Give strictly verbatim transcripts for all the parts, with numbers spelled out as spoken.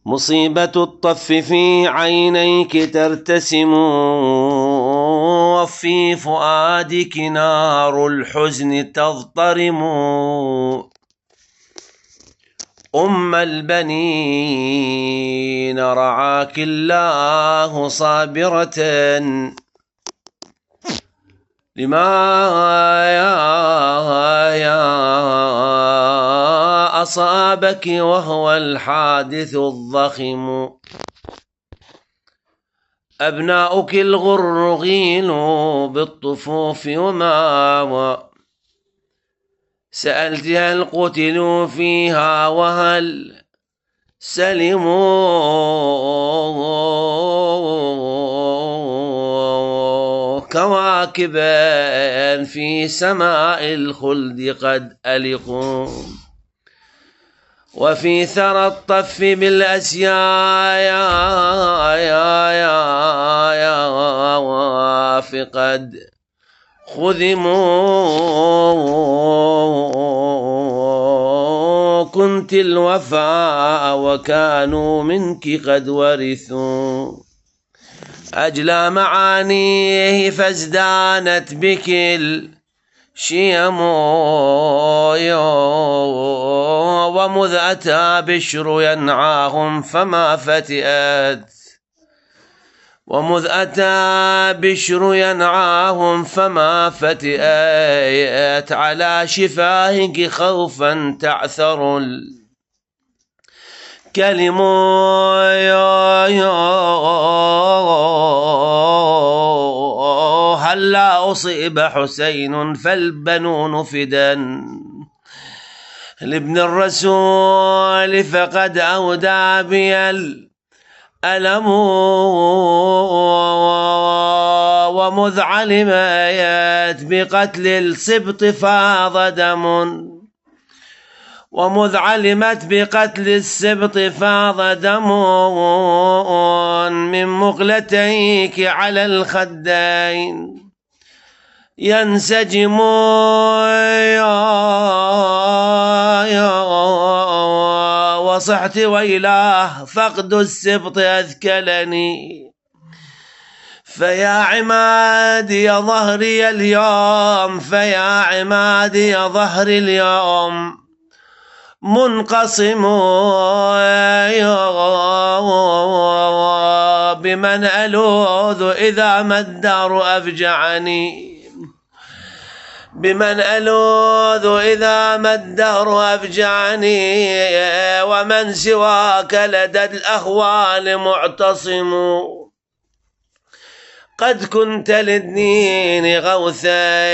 مصيبة الطف في عينيك ترتسم، وفي فؤادك نار الحزن تضطرم. أم البنين رعاك الله صابرة، لما يا يا أصابك وهو الحادث الضخم. أبناؤك الغر غيلوا بالطفوف وما سألت هل قتلوا فيها وهل سلموا. كواكبا في سماء الخلد قد ألقوا، وفي ثرى الطف بالأسياء يا يا يا فقد خذموا. كنت الوفاء وكانوا منك قد ورثوا، أجلى معانيه فازدانت بك الشيم. ومذ أتى بشر ينعاهم فما فتئت، ومذ أتى بشر ينعاهم فما فتئت. على شفاهك خوفا تعثر الكلم. هلا أصيب حسين فالبنون فدا لابن الرسول، فقد أودى بي الألم. ومذ علمت بقتل السبط فاض دم، ومذ علمت بقتل السبط فاض دم من مقلتيك على الخدين ينسجم. وصحت ويلاه فقد السبط أذكلني، فيا عمادي ظهري اليوم، فيا عمادي ظهري اليوم منقسم. بمن ألوذ إذا ما الدار أفجعني، بمن ألوذ إذا ما الدهر أفجعني. ومن سواك لدى الأهوال معتصم. قد كنت للدين غوثا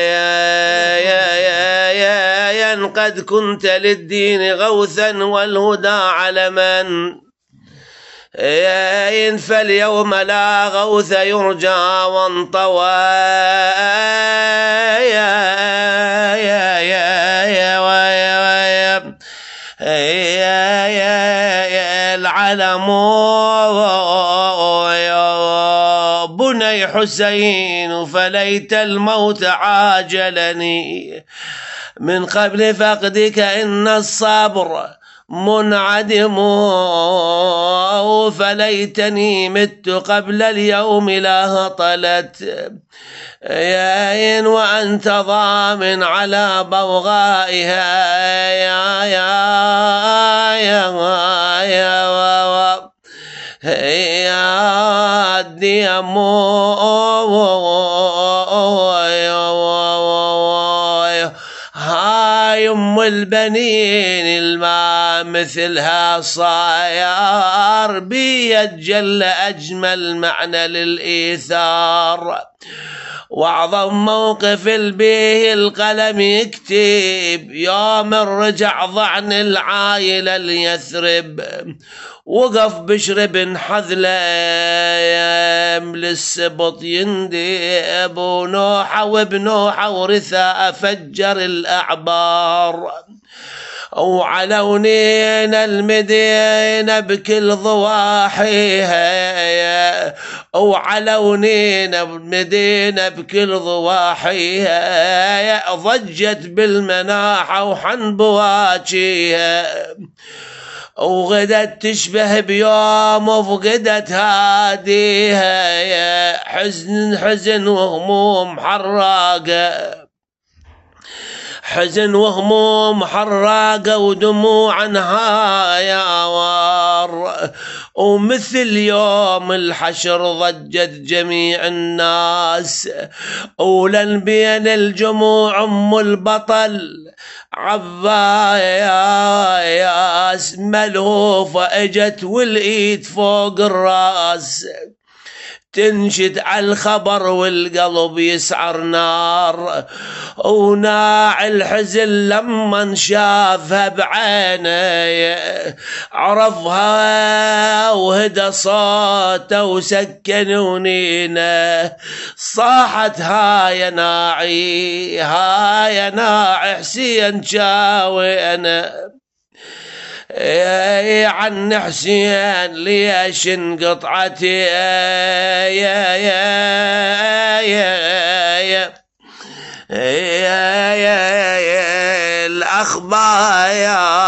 قد كنت للدين غوثا والهدى علما. فاليوم لا غوث يرجى وانطوى. العلم بني حسين فليت الموت عاجلني. من قبل فقدك إن الصبر منعدم، فليتني مت قبل اليوم لا هطلت. يا إن وأنت ضامن على بوغائها يا يا يا يا يا الديم. هاي أم البنين الماء مثلها صاير بيد جل أجمل معنى للإيثار. وأعظم موقف البيه القلم يكتب يوم الرجع ضعن العايلة ليثرب. وقف بشر بن حذلم للسبط يندب، ونوحة وبنوحة ورثاء فجر الأعبار. وعلونين المدينة بكل ضواحيها، وعلونين المدينة بكل ضواحيها. ضجت بالمناحة وحن بواجيها، وغدت تشبه بيوم فقدت هاديها، يا حزن حزن وهموم حراقة، حزن وهموم حراقة ودموع نهاية وار. ومثل يوم الحشر ضجت جميع الناس، ولن بين الجموع ام البطل عباياس ملهوفة اجت والايد فوق الراس، تنشد على الخبر والقلب يسعر نار. وناع الحزن لما شافها بعينه عرفها وهدى صوته وسكن ونينه، صاحت هاي ناعي هاي ناعي حسين شاوينه، عن حسين ليش انقطعتي يا يا يا يا يا يا الأخبار